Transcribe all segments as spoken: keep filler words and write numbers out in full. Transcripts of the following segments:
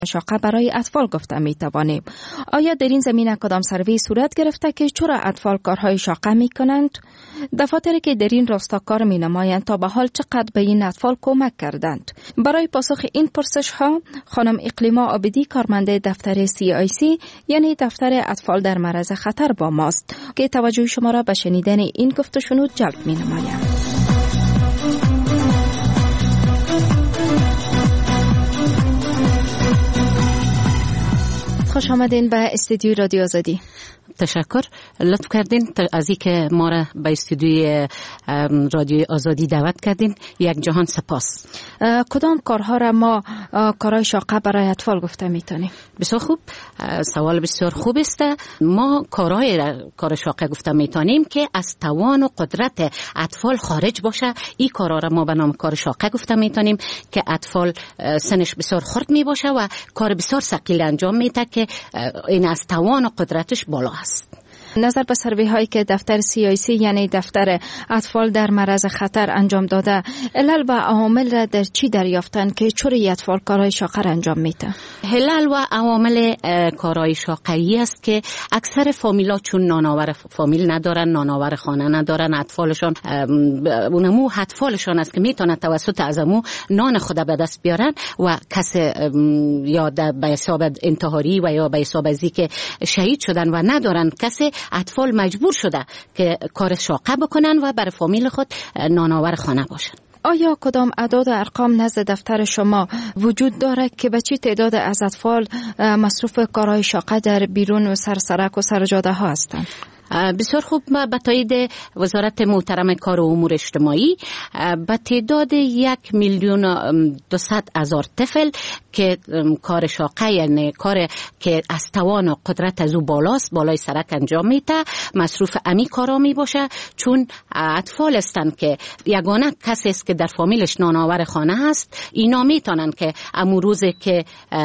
شاقه برای اطفال گفته می توانیم. آیا در این زمینه کدام سروی صورت گرفته که چرا اطفال کارهای شاقه می کنند؟ دفاتری که در این راستا کار می نمایند تا به حال چقدر به این اطفال کمک کردند؟ برای پاسخ این پرسش ها خانم اقلیما عابدی کارمنده دفتر سی آی سی یعنی دفتر اطفال در معرض خطر با ماست که توجه شما را به شنیدن این گفت و شنود جلب می نماید. خوش آمدین به استودیوی رادیو آزادی. تشکر، لطف کردین از اینکه ما را به استودیوی رادیو آزادی دعوت کردین. یک جهان سپاس. کدام کارها را ما کارهای شاقه برای اطفال گفته میتونیم؟ بسیار خوب، سوال بسیار خوب است. ما کارهای کار شاقه گفته میتونیم که از توان و قدرت اطفال خارج باشه. این کارها را ما به نام کار شاقه گفته میتونیم که اطفال سنش بسیار خرد می باشه و کار بسیار ثقیل انجام میده که این از توان و قدرتش بالا است. نظر به سروی هایی که دفتر سی آی سی یعنی دفتر اطفال در معرض خطر انجام داده، علل و عوامل را در چی دریافتن که چوری اطفال کارهای شاقه انجام میده؟ علل و عوامل کارهای شاقه است که اکثر فامیلا چون نانآور فامیل ندارن، نانآور خانه ندارن، اطفالشان اونمو اطفالشان است که میتونه توسط ازمو نان خود به دست بیارن و کس یا به حساب انتحاری و یا به حساب ازی که شهید شدن و ندارن کسی، اطفال مجبور شده که کار شاقه بکنن و بر فامیل خود نانآور خانه باشن. آیا کدام اعداد و ارقام نزد دفتر شما وجود داره که به چی تعداد از اطفال مصروف کارهای شاقه در بیرون و سرسرک و سرجاده ها هستند؟ بسیار خوب، به تایید وزارت محترم کار و امور اجتماعی به تعداد یک میلیون دوصد هزار طفل که کار شاقه یعنی کار که از توان و قدرت از او بالاست، بالای سرک انجام میده، مصروف امی کارا می باشه. چون اطفال هستند که یگانه کسی است که در فامیلش نانآور خانه هست، اینا میتونن که امو روزی که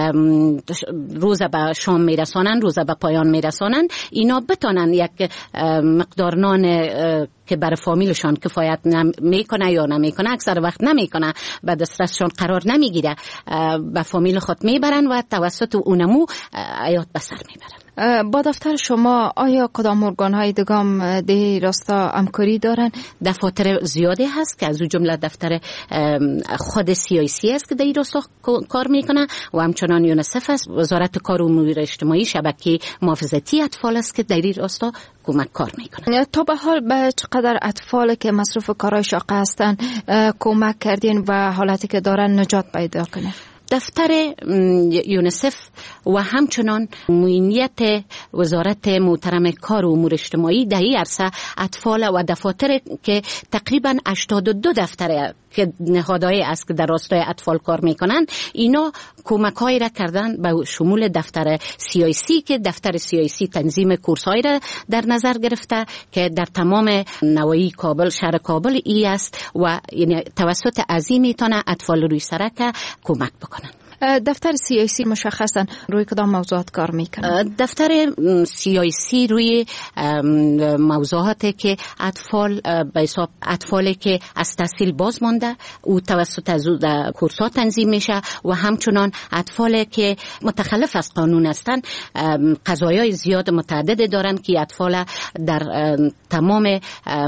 روز به شام میرسانن، روز به پایان میرسانن، اینا بتونن یک مقدار نان که برای فامیلشان کفایت نمیکنه یا نمیکنه، اکثر وقت نمیکنه، به دسترسشان قرار نمیگیره، به فامیل خود میبرن و توسط اونمو حیات به سر میبرن. با دفتر شما آیا کدام ارگان‌های دیگه در راستا همکاری دارن؟ دفاتر زیادی هست که از اون جمله دفتر خود سی آی سی است که در این راستا کار میکنه و همچنان یونیسف است. وزارت کار و امور اجتماعی شبکه محافظتی اطفال است که در این راستا کمک کار میکنه. تا به حال به چقدر اطفال که مصروف کارهای شاقه هستن کمک کردین و حالتی که دارن نجات پیدا کنه؟ دفتر یونیسف و همچنان معینیت وزارت محترم کار و امور اجتماعی در این عرصه اطفال و دفاتر که تقریبا هشتاد و دو دفتر که نهادهای است که در راستای اطفال کار میکنن، اینا کمک‌هایی را کردن به شمول دفتر سی آی سی که دفتر سی آی سی تنظیم کورس‌هایی را در نظر گرفته که در تمام نواحی کابل، شهر کابل ای است و یعنی توسط ازی میتونه اطفال روی سرک کمک بکنن. دفتر سی آی سی مشخصا روی کدام موضوعات کار میکنه؟ دفتر سی آی سی روی موضوعاتی که اطفال به حساب اطفالی که از تحصیل باز مانده او توسط از او در کورس‌ها تنظیم میشه و همچنان اطفالی که متخلف از قانون هستند، قضایای زیاد متعدد دارن که اطفال در تمام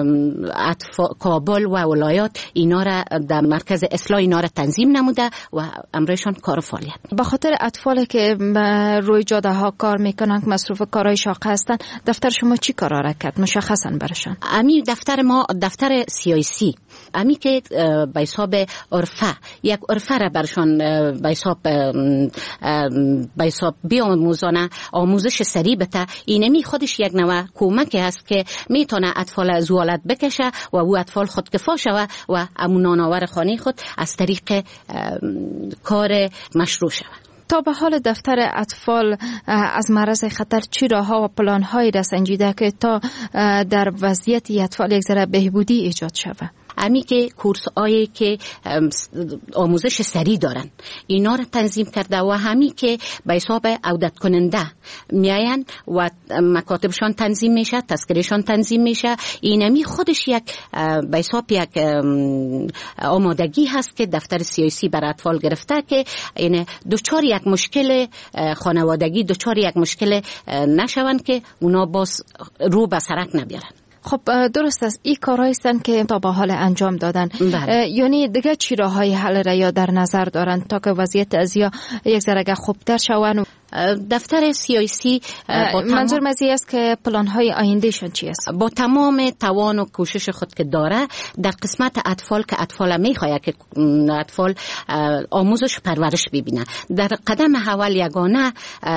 کابل و ولایات اینا را در مرکز اصلاح اینا را تنظیم نموده و امرشان کار فعالیت. به خاطر اطفالی که روی جاده ها کار میکنن که مصروف کارهای شاقه هستن، دفتر شما چی کارا را کرد مشخصا برشان؟ امی دفتر ما دفتر سی آی سی امی که به حساب عرفه یک عرفه را برشان به حساب به حساب بیاموزانه آموزش سریع بده، اینمی خودش یک نوع کمکی است که میتونه اطفال از حالت بکشه و او اطفال خودکفا شوه و امون نانآور خانه خود از طریق کار مشروع شود. تا به حال دفتر اطفال از معرض خطر چی راه‌ها و پلان‌هایی را سنجیده که تا در وضعیت اطفال یک ذره بهبودی ایجاد شود؟ امی که کورس هایی که آموزش سری دارن اینا را تنظیم کرده و همی که به حساب عودت کننده میاین و مکاتبشان تنظیم میشه، تذکرهشان تنظیم میشه. اینمی خودش یک به حساب یک آمادگی هست که دفتر سیاسی برای اطفال گرفته که این دوچار یک مشکل خانوادگی، دوچار یک مشکل نشوند که اونا باز رو به سرک نبیارن. خب درست است، این کارهایی هستند که تا به حال انجام دادن. یعنی دیگه چی راههای حل را یا در نظر دارن تا که وضعیت از یا یک ذره خوبتر شوند؟ دفتر سیاسی منظور مزی است که پلان‌های آیندهشان چی است؟ با تمام توان و کوشش خود که داره در قسمت اطفال که اطفال میخواد که اطفال آموزش پرورش ببینه، در قدم اول یگانه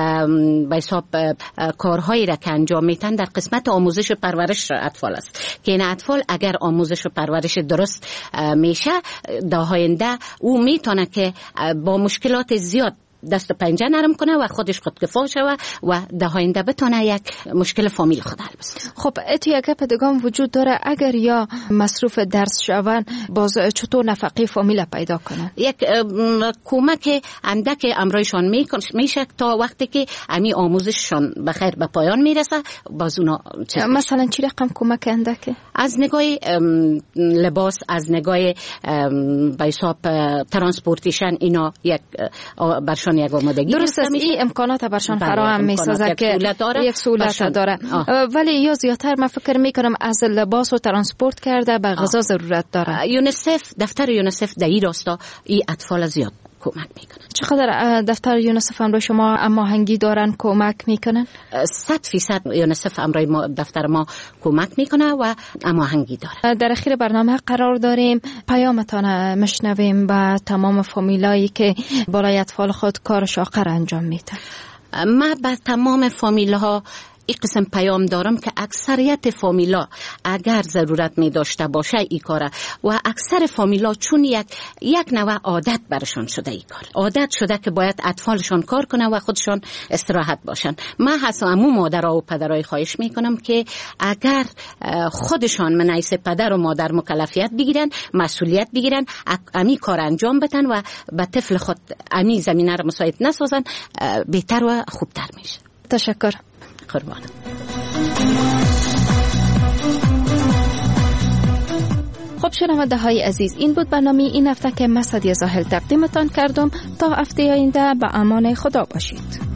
به حساب کارهایی را که انجام میتن در قسمت آموزش پرورش اطفال است که این اطفال اگر آموزش و پرورش درست میشه در آینده او میتونه که با مشکلات زیاد دست و پنجه نرم کنه و خودش خودکفا شوه و در آینده بتونه یک مشکل فامیل خود حل بسازه. خب اتو یک گپ دیگه وجود داره، اگر یا مصروف درس شون باز چطور نفقه فامیل پیدا کنه؟ یک کمک اندک امرایشان میشه تا وقتی که امی آموزششان بخیر به پایان میرسه باز اونا مثلا چی رقم کمک اندکه؟ از نگاه لباس، از نگاه به حساب ترانسپورتیشن اینا یک برشان یک آمادگی درست است، این امکانات برشان فراهم میسازه که یک سهولت داره. ولی یا زیادتر من فکر میکنم از لباس و ترانسپورت کرده به غذا ضرورت داره. یونیسف، دفتر یونیسف در این راستا این اطفال زیاد کمک میکنن. چقدر دفتر یونیسف امروی شما هماهنگی دارن کمک میکنن؟ صد فیصد یونیسف امروی ما دفتر ما کمک میکنه و هماهنگی داره. در اخیر برنامه قرار داریم پیامتان مشنویم با تمام فامیلایی که بالای اطفال خود کار شاقر انجام میدن. ما با تمام فامیلها این قسم پیام دارم که اکثریت فامیلا اگر ضرورت می داشته باشه ای کاره و اکثر فامیلا چون یک یک نوع عادت برشان شده ای کار، عادت شده که باید اطفالشان کار کنه و خودشان استراحت باشن. من حسامو مادرها و پدرای خواهش می کنم که اگر خودشان من حیث پدر و مادر مکلفیت بگیرن، مسئولیت بگیرن، امی کار انجام بدن و به طفل خود امی زمینه را مساعد نسازن، بهتر و خوبتر میشه. تشکر. قربان. خب شنونده های عزیز، این بود برنامه این هفته که من سعدیه زاهل تقدیمتان کردم. تا هفته آینده به امان خدا باشید.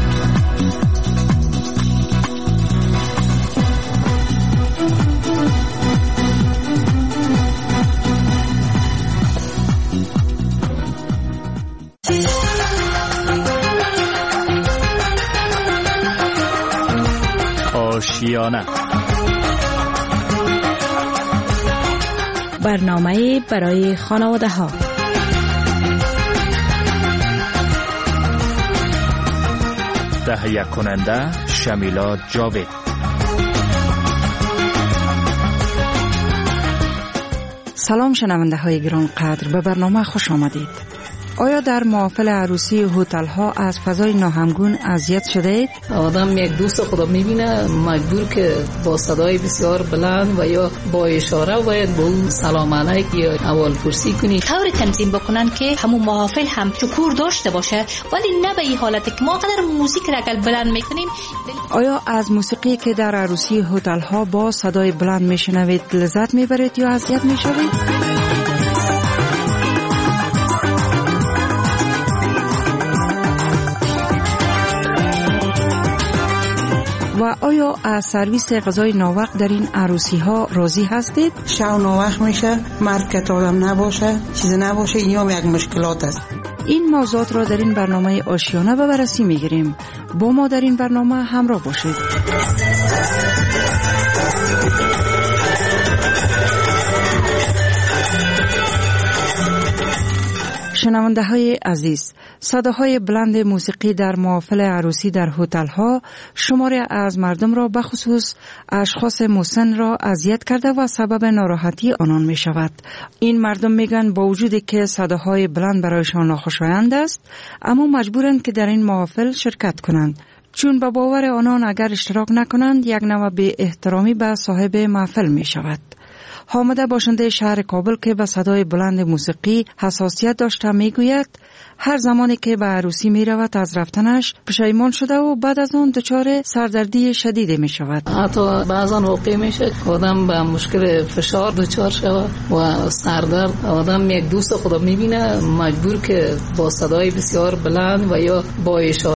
آشیانه، برنامه برای خانواده ها. تهیه کننده شمیلا جاوید. سلام شنونده های گرانقدر، به برنامه خوش آمدید. آیا در محافل عروسی هتل ها از فضای ناهمگون اذیت شده اید؟ آدم یک دوست خدا میبینه مجبور که با صدای بسیار بلند و یا با اشاره باید با اون سلام علیک یا اول پرسی کنی. طوری تنظیم بکنن که همون محافل هم شکور داشته باشه، ولی نه به این حالت که ما قدر موزیک را اگر بلند میکنیم. آیا از موسیقی که در عروسی هتل ها با صدای بلند میشنوید لذت میبرید یا اذیت میشوید؟ و آیا از سرویس غذای ناوقت در این عروسی ها راضی هستید؟ شب ناوقت میشه، مرکت آدم نباشه، چیز نباشه، این هم یک مشکلات است. این موضوعات را در این برنامه آشیانه به بررسی میگیریم. با ما در این برنامه همراه باشید. شنونده های عزیز، صداهای بلند موسیقی در محافل عروسی در هتل ها شماری از مردم را بخصوص اشخاص مسن را اذیت کرده و سبب ناراحتی آنان می شود. این مردم میگن با وجودی که صداهای بلند برایشان ناخوشایند است، اما مجبورند که در این محافل شرکت کنند، چون به باور آنان اگر اشتراک نکنند یک نوع بی احترامی به صاحب محفل می شود. حامده باشنده شهر کابل که به صدای بلند موسیقی حساسیت داشته میگوید هر زمانی که به عروسی می رود از رفتنش پشیمان شده و بعد از اون دچار سردردی شدید می شود. حتی بعضا واقع میشه آدم به مشکل فشار دچار شود و سردرد. آدم یک دوست خود می بینه مجبور که با صدای بسیار بلند و یا با اشاره